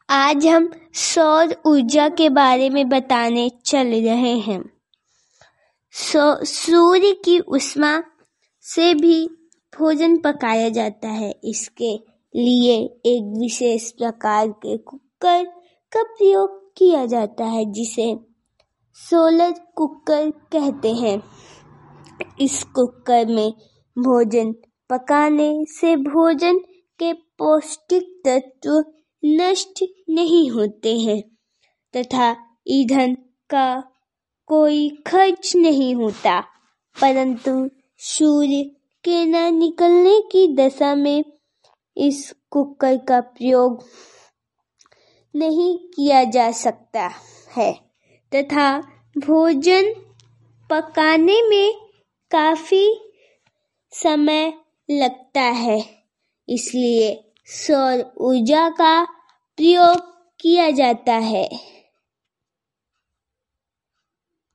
आज हम सौर ऊर्जा के बारे में बताने चल रहे हैं। सूर्य की ऊष्मा से भी भोजन पकाया जाता है। इसके लिए एक विशेष प्रकार के कुकर का प्रयोग किया जाता है, जिसे सोलर कुकर कहते हैं। इस कुकर में भोजन पकाने से भोजन के पौष्टिक तत्व नष्ट नहीं होते हैं तथा ईंधन का कोई खर्च नहीं होता, परंतु सूर्य के न निकलने की दशा में इस कुकर का प्रयोग नहीं किया जा सकता है तथा भोजन पकाने में काफी समय लगता है। इसलिए सौर ऊर्जा का प्रयोग किया जाता है।